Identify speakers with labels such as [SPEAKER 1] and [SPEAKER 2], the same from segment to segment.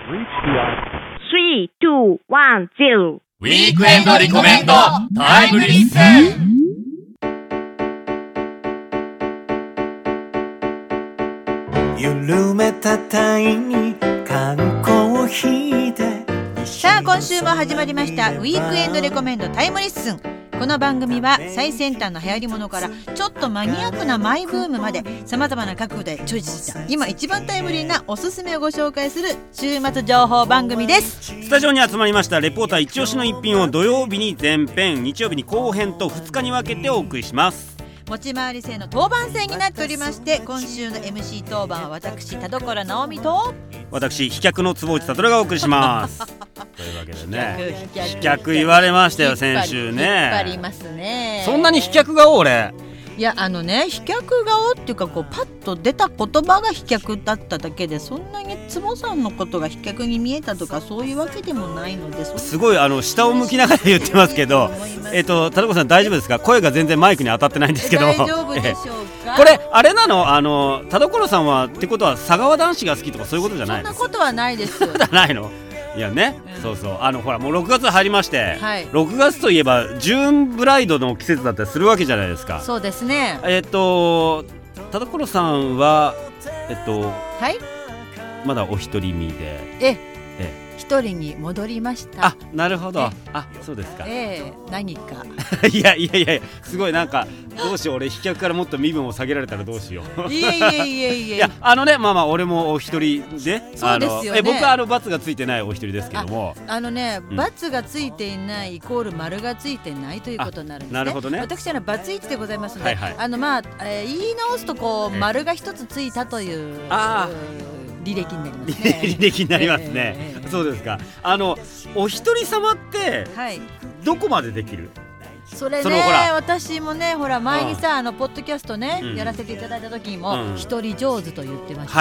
[SPEAKER 1] 3、2、1、0。
[SPEAKER 2] ウィークエンドリコメンドタイムリッスン。
[SPEAKER 3] 緩めたタイに缶コーヒーで。
[SPEAKER 4] さあ今週も始まりましたウィークエンドレコメンドタイムリッスン。この番組は最先端の流行り物からちょっとマニアックなマイブームまで様々な角度でチョイスした今一番タイムリーなおすすめをご紹介する週末情報番組です。
[SPEAKER 5] スタジオに集まりましたレポーター一押しの一品を土曜日に前編、日曜日に後編と2日に分けてお送りします。
[SPEAKER 4] 持ち回り制の当番制になっておりまして、今週の MC 当番は私田所直美と
[SPEAKER 5] 私飛脚の坪内悟がお送りしますというわけでね、飛脚言われましたよ先週ね。
[SPEAKER 4] 引っ張りますね。
[SPEAKER 5] そんなに飛脚が俺
[SPEAKER 4] いや飛脚顔っていうかこうパッと出た言葉が飛脚だっただけで、そんなに坪さんのことが飛脚に見えたとかそういうわけでもないので、
[SPEAKER 5] すごい下を向きながら言ってますけど田所さん大丈夫ですか？声が全然マイクに当たってないんですけど
[SPEAKER 4] 大丈夫でしょうか？
[SPEAKER 5] これあれなの田所さんはってことは佐川男子が好きとかそういうことじゃないの？
[SPEAKER 4] そんなことはないです
[SPEAKER 5] そうじゃないの？いやね、そうそうほらもう6月入りまして、
[SPEAKER 4] はい、
[SPEAKER 5] 6月といえばジューンブライドの季節だったりするわけじゃないですか。
[SPEAKER 4] そうですね。
[SPEAKER 5] 田所さんは
[SPEAKER 4] はい、
[SPEAKER 5] まだお一人身で
[SPEAKER 4] 一人に戻りました。
[SPEAKER 5] あ、なるほど。あ、そうですか。
[SPEAKER 4] 何か
[SPEAKER 5] いやすごいなんかどうしよう、俺飛脚からもっと身分を下げられたらどうしよう
[SPEAKER 4] いや
[SPEAKER 5] まあ俺もお一人で、
[SPEAKER 4] そうですよね。
[SPEAKER 5] 僕は罰がついてないお一人ですけども、
[SPEAKER 4] 罰がついていないイコール丸がついてないということになるんですね。
[SPEAKER 5] なるほどね。
[SPEAKER 4] 私は罰1でございますので、
[SPEAKER 5] はい
[SPEAKER 4] 言い直すとこう丸が一つついたという履歴になりますね。
[SPEAKER 5] 履歴になりますね。そうですか。お一人様ってどこまでできる？
[SPEAKER 4] それね、私もねほら前にさポッドキャストね、やらせていただいた時にも一人上手と言ってました。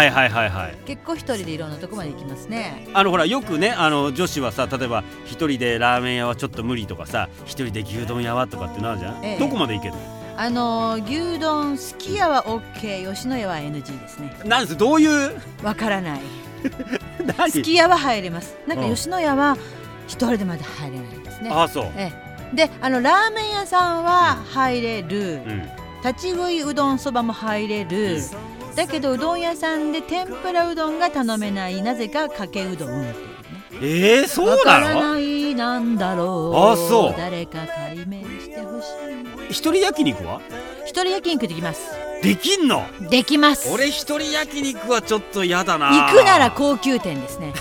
[SPEAKER 4] 結構一人でいろんなとこまで行きますね。
[SPEAKER 5] ほらよくね女子はさ、例えば一人でラーメン屋はちょっと無理とかさ、一人で牛丼屋はとかってなるじゃん、どこまで行けるの？
[SPEAKER 4] 牛丼すき家は OK、 吉野家は NG ですね。
[SPEAKER 5] なんですどういう
[SPEAKER 4] わからないすき家は入れます。なんか吉野家は一人でまで入れないですね。
[SPEAKER 5] あ、そう。
[SPEAKER 4] でラーメン屋さんは入れる、立ち食いうどんそばも入れる、だけどうどん屋さんで天ぷらうどんが頼めない、なぜかかけうどんっていうね。
[SPEAKER 5] そうなの？
[SPEAKER 4] わからないなんだろう。
[SPEAKER 5] あ、そう。
[SPEAKER 4] 誰か解明してほしい。
[SPEAKER 5] 一人焼肉は？
[SPEAKER 4] 一人焼肉できます。
[SPEAKER 5] できんの？
[SPEAKER 4] できます。
[SPEAKER 5] 俺一人焼肉はちょっと嫌だな。
[SPEAKER 4] 行くなら高級店ですね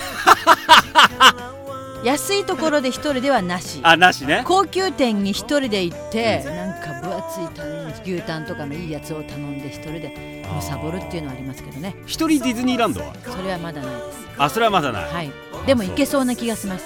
[SPEAKER 4] 安いところで一人ではなし。
[SPEAKER 5] なしね。
[SPEAKER 4] 高級店に一人で行って、なんか分厚い牛タンとかのいいやつを頼んで一人でむさぼるっていうのはありますけどね。
[SPEAKER 5] 一人ディズニーランドは？
[SPEAKER 4] それはまだないです。
[SPEAKER 5] それはまだない。
[SPEAKER 4] はい。でも行けそうな気がします。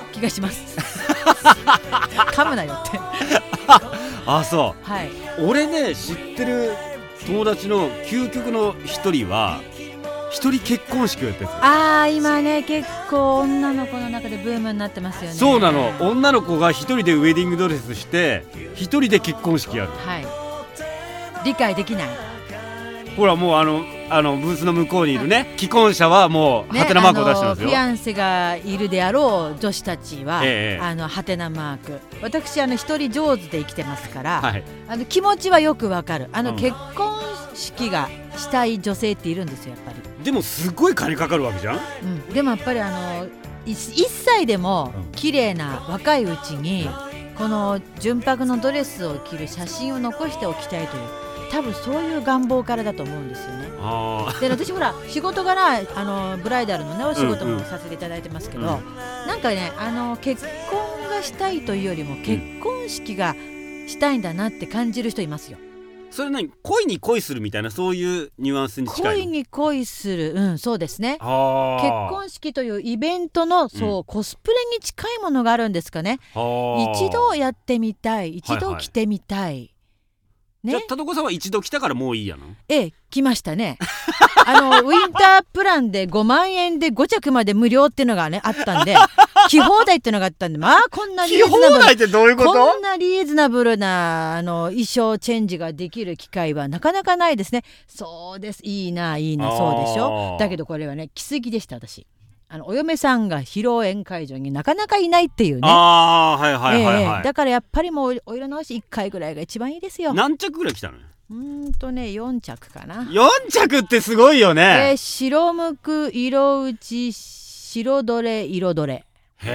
[SPEAKER 4] 噛むなよって
[SPEAKER 5] そう。
[SPEAKER 4] はい。
[SPEAKER 5] 俺ね知ってる友達の究極の一人は一人結婚式をやってるんですよ。
[SPEAKER 4] 今ね結構女の子の中でブームになってますよね。
[SPEAKER 5] そうなの。女の子が一人でウェディングドレスして一人で結婚式やる。
[SPEAKER 4] はい。理解できない。
[SPEAKER 5] ほらもうブースの向こうにいるね、既婚者はもうハテナマークを出してますよ。
[SPEAKER 4] フィアンセがいるであろう女子たちは、ハテナマーク。私一人上手で生きてますから、気持ちはよくわかる。結婚式がしたい女性っているんですよやっぱり。
[SPEAKER 5] でもすごい金かかるわけじゃん。
[SPEAKER 4] でもやっぱり1歳でも綺麗な若いうちにこの純白のドレスを着る写真を残しておきたいという、多分そういう願望からだと思うんですよね。で私ほら仕事柄ブライダルのねお仕事もさせていただいてますけど、なんかね結婚がしたいというよりも結婚式がしたいんだなって感じる人いますよ。
[SPEAKER 5] それ何？恋に恋するみたいなそういうニュアンスに近いの？恋
[SPEAKER 4] に恋する、そうですね。結婚式というイベントのコスプレに近いものがあるんですかね。一度やってみたい、一度着てみたい、ね。
[SPEAKER 5] じゃあ田所さんは一度来たからもういいやの？
[SPEAKER 4] 来ましたねウィンタープランで5万円で5着まで無料っていうのがねあったんで着放題っていうのがあったんで、こんなリーズナブル、
[SPEAKER 5] 着放題ってどういうこと？
[SPEAKER 4] こんなリーズナブルな衣装チェンジができる機会はなかなかないですね。そうです、いいなそうでしょ。だけどこれはね着すぎでした私。 お嫁さんが披露宴会場になかなかいないっていうね。
[SPEAKER 5] はいはいはいはい、
[SPEAKER 4] だからやっぱりもうお色直し1回ぐらいが一番いいですよ。
[SPEAKER 5] 何着ぐらい来たの？
[SPEAKER 4] 4着かな。
[SPEAKER 5] 4着ってすごいよね。
[SPEAKER 4] 白むく、色打ち、白どれ、色どれ。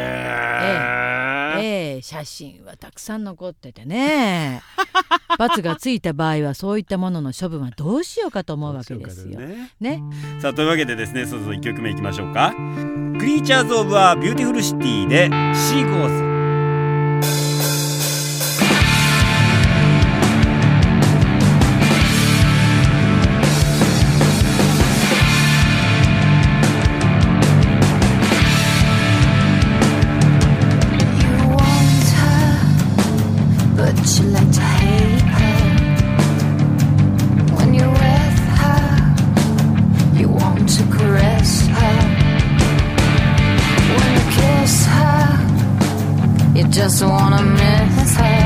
[SPEAKER 4] 写真はたくさん残っててね罰がついた場合はそういったものの処分はどうしようかと思うわけですよ。ね。
[SPEAKER 5] さあというわけでですね、そろそろ1曲目いきましょうか。クリーチャーズ・オブ・ア・ビューティフル・シティでシー・ゴーズ。
[SPEAKER 6] You like to hate her. When you're with her, you want to caress her. When you kiss her, you just wanna miss her.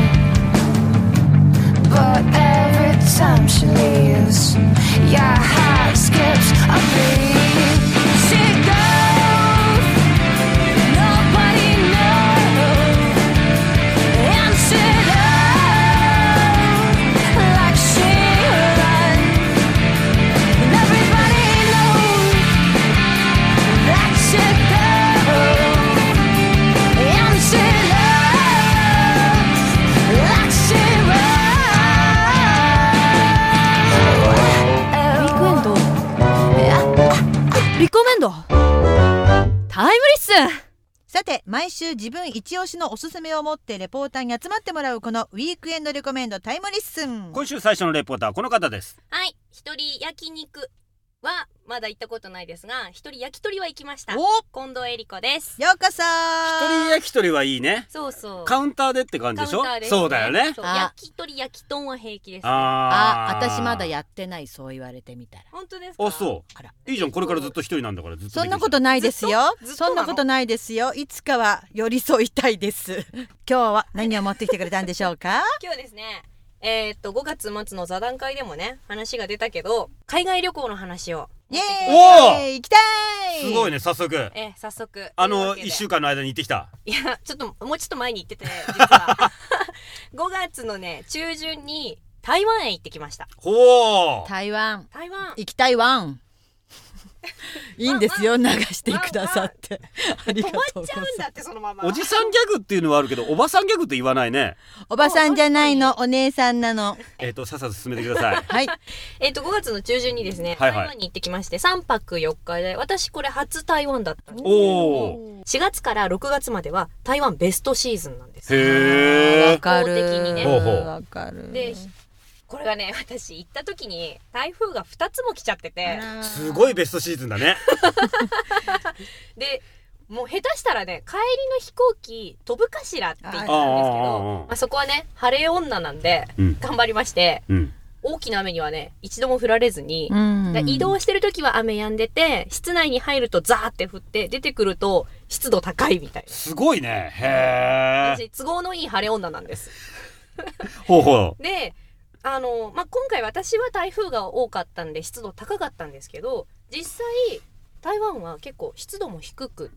[SPEAKER 6] But every time she leaves, your heart skips a beat. She goes, nobody knows, and she
[SPEAKER 4] リコメンドタイムリス。さて毎週自分一押しのおすすめを持ってレポーターに集まってもらうこのウィークエンドレコメンドタイムリッスン。
[SPEAKER 5] 今週最初のレポーターはこの方です。
[SPEAKER 7] はい、一人焼肉はまだ行ったことないですが、一人焼き鳥は行きました。近藤恵理子です。
[SPEAKER 4] ようこそ。
[SPEAKER 5] 一人焼き鳥はいいね。
[SPEAKER 7] そうそう。
[SPEAKER 5] カウンターでって感じでしょ。
[SPEAKER 7] カウンターですね。
[SPEAKER 5] そうだよね。
[SPEAKER 7] 焼き鳥焼き豚は平気ですね。
[SPEAKER 4] 私まだやってない。そう言われてみたら。
[SPEAKER 7] 本当ですか？
[SPEAKER 5] そう。いいじゃん、これからずっと一人なんだからずっと。
[SPEAKER 4] そんなことないですよ。そんなことないですよ。いつかは寄り添いたいです。今日は何を持ってきてくれたんでしょうか？
[SPEAKER 7] 今日ですね、5月末の座談会でもね話が出たけど、海外旅行の話を。
[SPEAKER 4] イエーイ、行きたい。
[SPEAKER 5] すごいね、早速。
[SPEAKER 7] 早速
[SPEAKER 5] 1週間の間に行ってきた。
[SPEAKER 7] いや、もうちょっと前に行ってて、実は5月のね中旬に台湾へ行ってきました。
[SPEAKER 4] 台湾行きたいわん。いいんですよ、流してくださって。ありがとうございます。止まっちゃうんだってそのまま。
[SPEAKER 5] おじさんギャグっていうのはあるけど、おばさんギャグって言わないね。
[SPEAKER 4] おばさんじゃないの、お姉さんなの。
[SPEAKER 5] さっさと進めてください。
[SPEAKER 4] はい。
[SPEAKER 7] 5月の中旬にですね、台湾に行ってきまして、3泊4日で、私これ初台湾だったんですけども、4月から6月までは台湾ベストシーズンなんです。
[SPEAKER 4] わかる。
[SPEAKER 7] 的にね。
[SPEAKER 4] わかる。
[SPEAKER 7] で、これがね、私行った時に台風が2つも来ちゃってて、
[SPEAKER 5] すごいベストシーズンだね。
[SPEAKER 7] でもう下手したらね、帰りの飛行機飛ぶかしらって言ったんですけど、そこはね晴れ女なんで頑張りまして、大きな雨にはね一度も降られずに、移動してる時は雨止んでて、室内に入るとザーって降って、出てくると湿度高いみたいな。
[SPEAKER 5] すごいね。へ
[SPEAKER 7] 私都合のいい晴れ女なんです。で今回私は台風が多かったんで湿度高かったんですけど、実際台湾は結構湿度も低くって、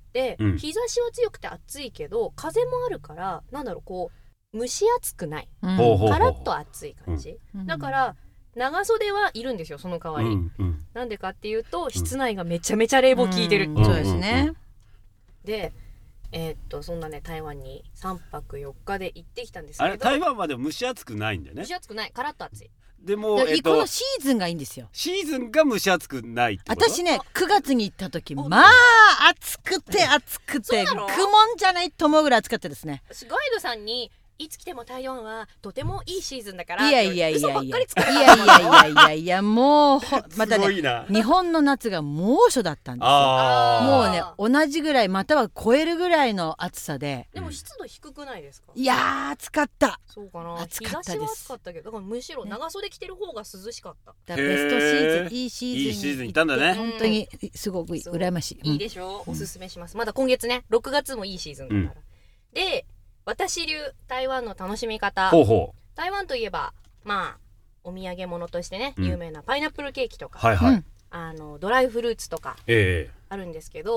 [SPEAKER 7] 日差しは強くて暑いけど風もあるから、こう蒸し暑くない、カラッと暑い感じ、だから長袖はいるんですよ、その代わり。なんでかっていうと、室内がめちゃめちゃ冷房効いてる。
[SPEAKER 4] そうですね。
[SPEAKER 7] でそんなね台湾に3泊4日で行ってきたんですけど、
[SPEAKER 5] あれ台湾まで蒸し暑くないんだよね。
[SPEAKER 7] 蒸し暑くない、カラッと暑い。
[SPEAKER 5] でも、
[SPEAKER 4] このシーズンがいいんですよ。
[SPEAKER 5] シーズンが蒸し暑くないってこと？
[SPEAKER 4] 私ね9月に行った時、まあ暑くて苦悶じゃないと思うぐらい暑かったですね。
[SPEAKER 7] ガイドさんにいつ来ても台湾はとてもいいシーズンだから、
[SPEAKER 4] いや
[SPEAKER 7] 嘘ばっかりつか
[SPEAKER 4] いやもうまたね、日本の夏が猛暑だったんですよ。もうね同じぐらいまたは超えるぐらいの暑さで。
[SPEAKER 7] でも湿度低くないですか？
[SPEAKER 4] いや暑かった。
[SPEAKER 7] そうかな。
[SPEAKER 4] 暑かったです。
[SPEAKER 7] 日差しは暑かったけど、だからむしろ長袖着てる方が涼しかった。
[SPEAKER 4] ベストシーズン、いいシーズン
[SPEAKER 5] 行ったんだね。
[SPEAKER 4] 本当にすごく羨ましい。
[SPEAKER 7] いいでしょう。おすすめします。まだ今月ね6月もいいシーズンだから。で、私流台湾の楽しみ方。台湾といえばお土産物としてね有名なパイナップルケーキとか、ドライフルーツとかあるんですけど、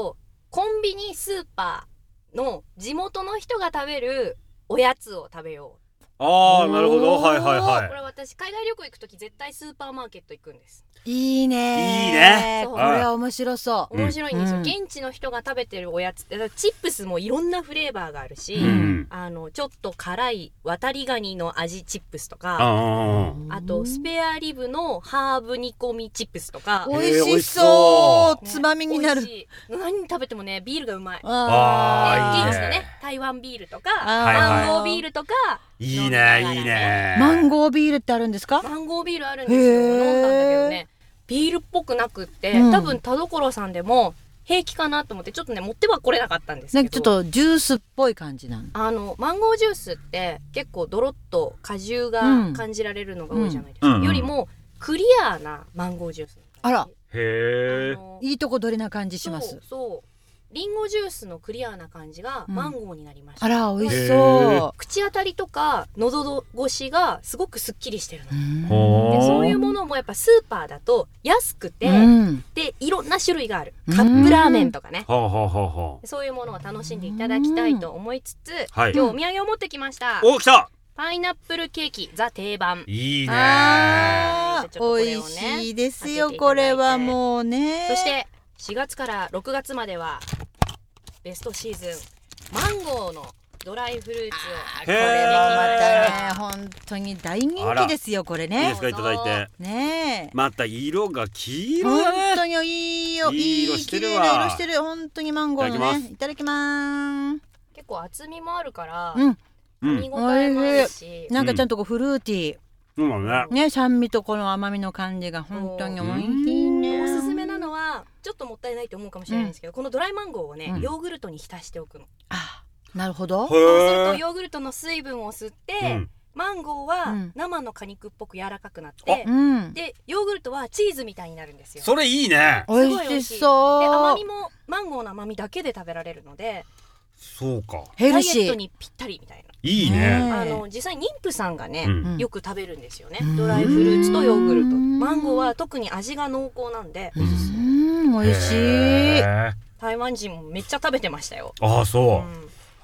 [SPEAKER 7] コンビニスーパーの地元の人が食べるおやつを食べよう。
[SPEAKER 5] ああ、なるほど。はいはいはい。
[SPEAKER 7] これ私海外旅行行くとき絶対スーパーマーケット行くんです。
[SPEAKER 4] いいね。
[SPEAKER 5] いいね。
[SPEAKER 4] これは面白そう。
[SPEAKER 7] 面白いんですよ。現地の人が食べてるおやつ、チップスもいろんなフレーバーがあるし、ちょっと辛い渡りガニの味チップスとか、あとスペアリブのハーブ煮込みチップスとか。
[SPEAKER 4] 美味しそう。つまみになる。
[SPEAKER 7] 何食べてもね、ビールがうまい。現地のね、台湾ビールとか、マンゴービールとか。
[SPEAKER 5] いいね、いいね。
[SPEAKER 4] マンゴービールってあるんですか？
[SPEAKER 7] マンゴービールあるんですよ。飲んだんだけどね、ビールっぽくなくって、多分田所さんでも平気かなと思ってちょっとね持ってはこれなかったんですけど、
[SPEAKER 4] ちょっとジュースっぽい感じなの。
[SPEAKER 7] マンゴージュースって結構ドロッと果汁が感じられるのが多いじゃないですか。よりもクリアなマンゴージュース。
[SPEAKER 4] あら、
[SPEAKER 5] へえ。
[SPEAKER 4] いいとこ取りな感じします。
[SPEAKER 7] そう。リンゴジュースのクリアな感じがマンゴーになりました。
[SPEAKER 4] あら、美味しそう。
[SPEAKER 7] 口当たりとか喉越しがすごくすっきりしてるの。でそういうものもやっぱスーパーだと安くて、でいろんな種類がある。カップラーメンとかね。そういうものを楽しんでいただきたいと思いつつ、今日お土産を持ってきました。
[SPEAKER 5] お、来た。
[SPEAKER 7] パイナップルケーキザ定番。
[SPEAKER 5] いいね。
[SPEAKER 4] 美味しいですよ、これはもうね。
[SPEAKER 7] そして4月から6月まではベストシーズンマンゴーのドライフルーツを
[SPEAKER 4] これはまたね本当に大人気ですよ。これね。
[SPEAKER 5] いいですか、いただいて。
[SPEAKER 4] ねえ。
[SPEAKER 5] また色が黄色だね。
[SPEAKER 4] 本当にいいよ。いい色してるわ。色してる。本当にマンゴーのね。いただきます。
[SPEAKER 7] 結構厚みもあるから
[SPEAKER 4] 飲み応えもあるし、なんかちゃんとこうフルーティー。ね、酸味とこの甘みの感じが本当に美味しいね。
[SPEAKER 7] おすすめなのはちょっともったいないと思うかもしれないんですけど、このドライマンゴーをね、ヨーグルトに浸しておくの。
[SPEAKER 4] あ、なるほど。
[SPEAKER 7] そうするとヨーグルトの水分を吸って、マンゴーは生の果肉っぽく柔らかくなって、でヨーグルトはチーズみたいになるんですよ。
[SPEAKER 5] それいいね。
[SPEAKER 4] 美味しそう。
[SPEAKER 7] で甘みもマンゴーの甘みだけで食べられるので、
[SPEAKER 5] そうか。
[SPEAKER 7] ダイエットにぴったりみたいな。
[SPEAKER 5] いいね。
[SPEAKER 7] 実際妊婦さんがね、よく食べるんですよね。ドライフルーツとヨーグルト。マンゴーは特に味が濃厚なんで、
[SPEAKER 4] 美味しい。
[SPEAKER 7] 台湾人もめっちゃ食べてましたよ。
[SPEAKER 5] ああ、そう。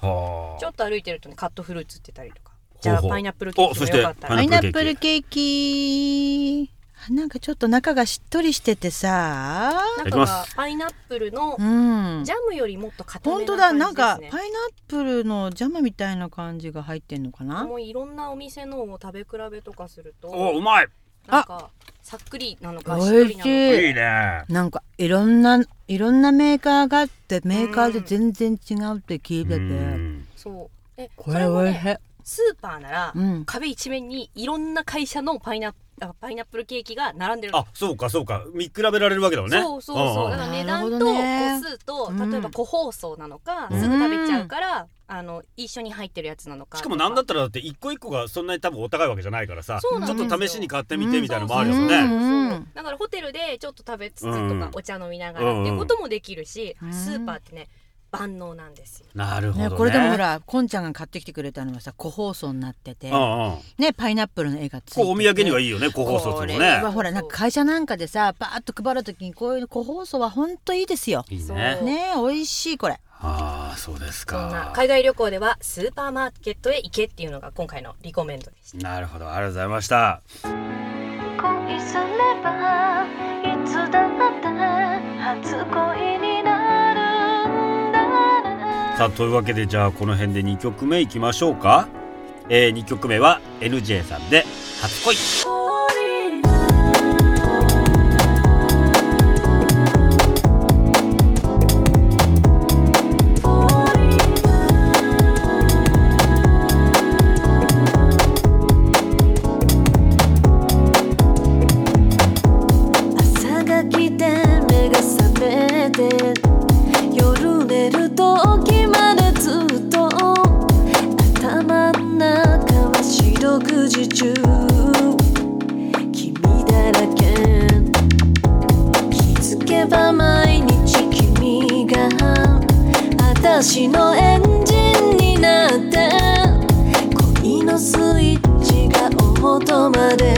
[SPEAKER 7] ちょっと歩いてるとね、カットフルーツって言ったりとか。じゃあパイナップルケーキもよかったら。
[SPEAKER 4] パイナップルケーキ。なんかちょっと中がしっとりしててさ、
[SPEAKER 7] 中がパイナップルのジャムよりもっと硬めな感じですね。
[SPEAKER 4] 本当だ、なんかパイナップルのジャムみたいな感じが入ってんのかな。
[SPEAKER 7] もういろんなお店のを食べ比べとかすると、
[SPEAKER 5] お、うまい。
[SPEAKER 7] なんかさっくりなのかしっとりなのか。
[SPEAKER 5] いいね。
[SPEAKER 4] なんかいろんなメーカーがあって、メーカーで全然違うって聞いてて、
[SPEAKER 7] そう。
[SPEAKER 4] これおいしい。
[SPEAKER 7] スーパーなら壁一面にいろんな会社のパイナップルケーキが並んでる。
[SPEAKER 5] あ、そうかそうか。見比べられるわけだもんね。
[SPEAKER 7] そうそうそう。だから値段と個数と、例えば個包装なのか、すぐ食べちゃうから一緒に入ってるやつなのか。
[SPEAKER 5] しかもなんだったらだって一個一個がそんなに多分お高いわけじゃないからさ、ちょっと試しに買ってみてみたいなのもあるよね。
[SPEAKER 7] だからホテルでちょっと食べつつとかお茶飲みながらっていうこともできるし、スーパーってね万能なんですよ。
[SPEAKER 5] なるほどね。
[SPEAKER 4] これでもほら、こんちゃんが買ってきてくれたのはさ、個包装になってて、ね、パイナップルの絵がついてて、
[SPEAKER 5] お土産にはいいよね、個包装とかね。これ
[SPEAKER 4] はほら、なんか会社なんかでさ、バーッと配るときにこういう個包装は本当いいですよ。
[SPEAKER 5] いいね。
[SPEAKER 4] ね、美味しいこれ。
[SPEAKER 5] ああ、そうですか。
[SPEAKER 7] そんな海外旅行ではスーパーマーケットへ行けっていうのが今回のリコメンドでした。
[SPEAKER 5] なるほど、ありがとうございました。
[SPEAKER 6] 恋すればいつだって初恋になるんだな。
[SPEAKER 5] さあ、というわけでじゃあこの辺で2曲目いきましょうか。2曲目は NJ さんで初恋。
[SPEAKER 6] 朝が来て目が覚めて、夜寝る時までずっと頭の中は四六時中君だらけ。気づけば毎日君が私のエンジンになって、恋のスイッチが音まで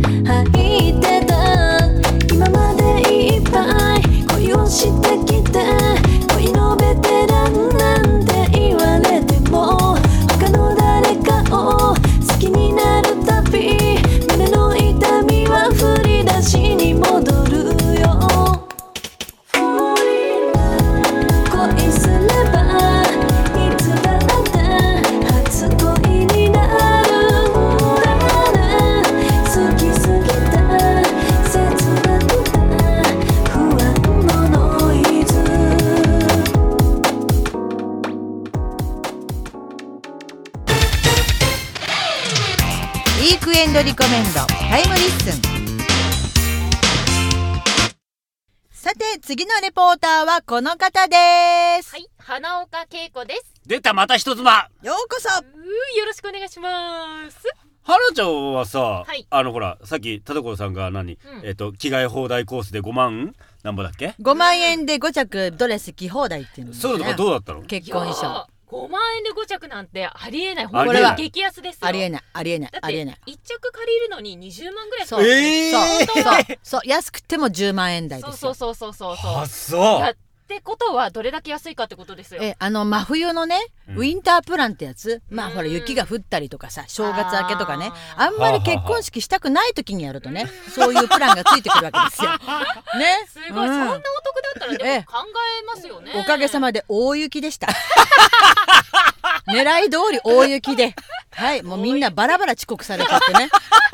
[SPEAKER 6] 入ってた。今までいっぱい恋をしてきて
[SPEAKER 4] エンドリコメンドタイムリッスン。さて次のレポーターはこの方です。
[SPEAKER 7] はい、花岡恵子です。
[SPEAKER 5] 出た、また人妻。
[SPEAKER 4] ようこそ。
[SPEAKER 7] よろしくお願いします。
[SPEAKER 5] 花ちゃんはさ、
[SPEAKER 7] はい、
[SPEAKER 5] ほらさっき田所さんが着替え放題コースで5万なんぼだっけ、
[SPEAKER 4] 5万円で5着ドレス着放題っていうの、ね、
[SPEAKER 5] そういうのがどうだったの？
[SPEAKER 4] 結婚衣装
[SPEAKER 7] 5万円で5着なんてありえない。
[SPEAKER 5] これは
[SPEAKER 7] 激安ですよ。
[SPEAKER 4] ありえないありえないありえない。
[SPEAKER 7] 1着借りるのに20万ぐらいする。
[SPEAKER 4] そう安くても10万円台ですよ。
[SPEAKER 7] そう
[SPEAKER 5] あ、そう
[SPEAKER 7] ってことはどれだけ安いかってことですよ。
[SPEAKER 4] 真冬のね、ウィンタープランってやつ、ほら雪が降ったりとかさ、正月明けとかね、あんまり結婚式したくない時にやるとね、そういうプランがついてくるわけですよ。ね、
[SPEAKER 7] すごい、そんなお得だったらでも考えますよね。
[SPEAKER 4] おかげさまで大雪でした。狙い通り大雪で、はい、もうみんなバラバラ遅刻されちゃってね。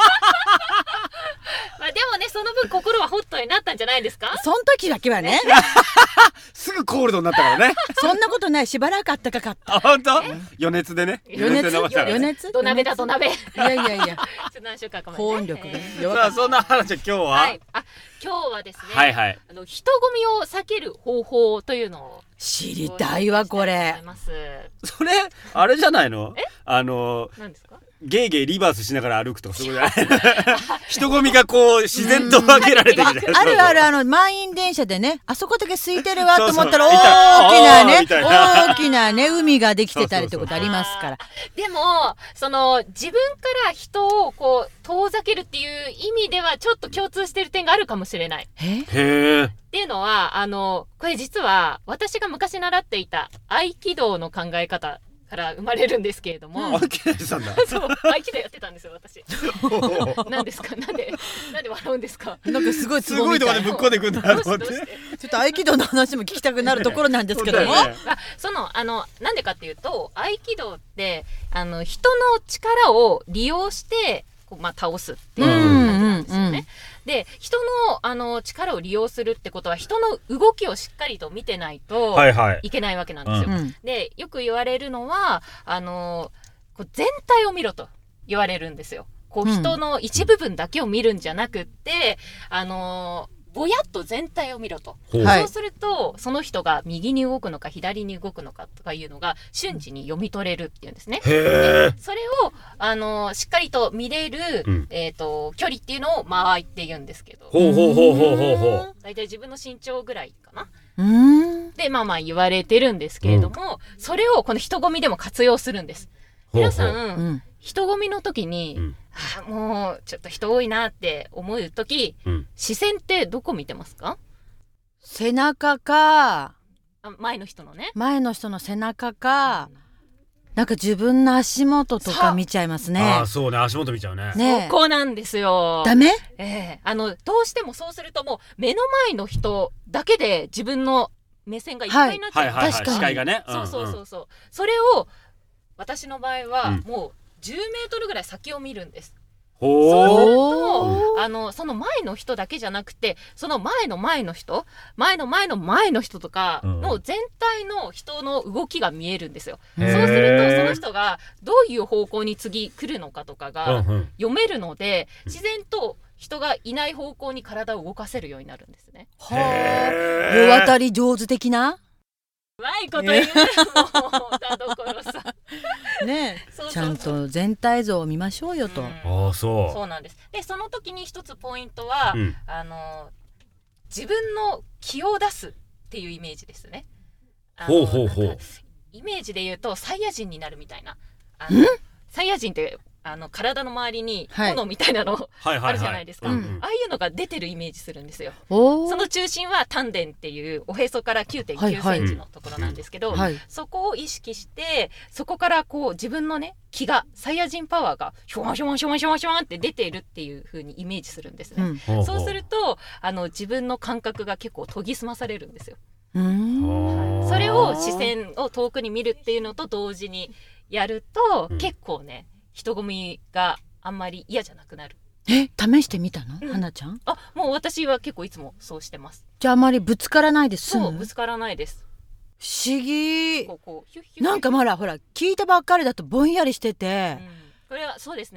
[SPEAKER 7] まあでもね、その分心はホットになったんじゃないですか。
[SPEAKER 4] その時だけはね。
[SPEAKER 5] すぐコールドになったからね。
[SPEAKER 4] そんなことない、しばらくあったかかった。
[SPEAKER 5] あ、本当？余熱でね。
[SPEAKER 4] 余熱？
[SPEAKER 7] 土鍋だ土鍋。い
[SPEAKER 4] や。
[SPEAKER 7] 何週間か前ね。
[SPEAKER 4] 高音力で。
[SPEAKER 5] さあ、そんな話今日は。
[SPEAKER 7] はい。今日はですね。人混みを避ける方法というのを
[SPEAKER 4] 知りたいわこれ。
[SPEAKER 5] それあれじゃないの？
[SPEAKER 7] 何ですか？
[SPEAKER 5] ゲーゲーリバースしながら歩くとかそういうことじゃない？人混みがこう自然と分けられてるじゃない？
[SPEAKER 4] ある満員電車でね、あそこだけ空いてるわと思ったら大きなね海ができてたりってことありますから。
[SPEAKER 7] でもその自分から人をこう遠ざけるっていう意味ではちょっと共通してる点があるかもしれない。
[SPEAKER 5] へー。
[SPEAKER 7] っていうのはこれ実は私が昔習っていた合気道の考え方から生まれるんですけれども、
[SPEAKER 5] 合気道やってたんだ。
[SPEAKER 7] そう、合気道やってたんですよ私。何ですか？なんで笑うんですか？
[SPEAKER 4] なんかすごい
[SPEAKER 5] ところでぶっこんでくんだなと思って。ちょ
[SPEAKER 4] っと合気道の話も聞きたくなるところなんですけども、
[SPEAKER 7] なんでかっていうと、合気道って人の力を利用して倒すっていう感じなんですよね。で、人の力を利用するってことは人の動きをしっかりと見てないといけないわけなんですよ。で、よく言われるのは全体を見ろと言われるんですよ。人の一部分だけを見るんじゃなくってぼやっと全体を見ろと。そうするとその人が右に動くのか左に動くのかとかいうのが瞬時に読み取れるっていうんですね。でそれをしっかりと見れる、距離っていうのを間合いって言うんですけど、だいたい自分の身長ぐらいかな。で言われてるんですけれども、それをこの人混みでも活用するんです。皆さん、人混みの時に、もうちょっと人多いなって思う時、視線ってどこ見てますか？
[SPEAKER 4] 背中か、
[SPEAKER 7] 前の人のね、
[SPEAKER 4] 前の人の背中か、なんか自分の足元とか見ちゃいますね。
[SPEAKER 5] あ、そうね、足元見ちゃう
[SPEAKER 7] ね。そこなんですよ。
[SPEAKER 4] ダメ？
[SPEAKER 7] どうしてもそうするともう目の前の人だけで自分の目線がいっぱいになっちゃう。
[SPEAKER 4] 確かに。
[SPEAKER 5] 視界がね。
[SPEAKER 7] そう。それを私の場合はもう10メートルぐらい先を見るんです。そうするとその前の人だけじゃなくて、その前の前の人とかの全体の人の動きが見えるんですよ。そうするとその人がどういう方向に次来るのかとかが読めるので、自然と人がいない方向に体を動かせるようになるんですね。
[SPEAKER 4] 世渡り上手的な。
[SPEAKER 7] うまいこと言うね、もう田所さん
[SPEAKER 4] ねえ、ちゃんと全体像を見ましょうよと。
[SPEAKER 7] そうなんです。で、その時に一つポイントは、自分の気を出すっていうイメージですね。イメージで言うとサイヤ人になるみたいな。サイヤ人って体の周りに炎みたいなのあるじゃないですか。ああいうのが出てるイメージするんですよ。その中心は丹田っていうおへそから 9.9 センチのところなんですけど、そこを意識してそこからこう自分のね気がサイヤ人パワーがシュワンシュワンシュワンシュワンシュワンって出ているっていう風にイメージするんですね。そうすると自分の感覚が結構研ぎ澄まされるんですよ。それを視線を遠くに見るっていうのと同時にやると、結構ね人混みがあんまり嫌じゃなくなる。
[SPEAKER 4] 試してみたの、花ちゃん？
[SPEAKER 7] もう私は結構いつもそうしてます。
[SPEAKER 4] じゃああまりぶつからないです。
[SPEAKER 7] そう、ぶつからないです。
[SPEAKER 4] 不思議。なんかほら聞いたばっかりだとぼんやりしてて、
[SPEAKER 7] これはそうですね。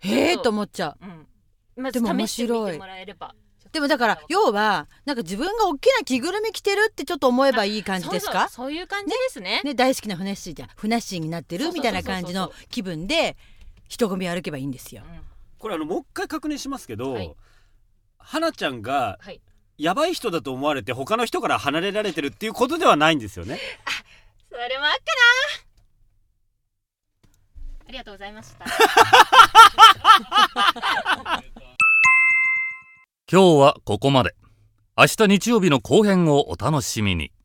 [SPEAKER 4] へえと思っちゃ
[SPEAKER 7] う、まず試してみてもらえれば。
[SPEAKER 4] でもだから要はなんか自分が大きな着ぐるみ着てるってちょっと思えばいい感じですか？
[SPEAKER 7] そういう感じですね。
[SPEAKER 4] 大好きなふなっしーじゃん、ふなっしーになってるみたいな感じの気分で人混み歩けばいいんですよ。
[SPEAKER 5] これもう一回確認しますけど、花ちゃんがやばい人だと思われて他の人から離れられてるっていうことではないんですよね。
[SPEAKER 7] それもあっかな。ありがとうございました。
[SPEAKER 2] 今日はここまで。明日日曜日の後編をお楽しみに。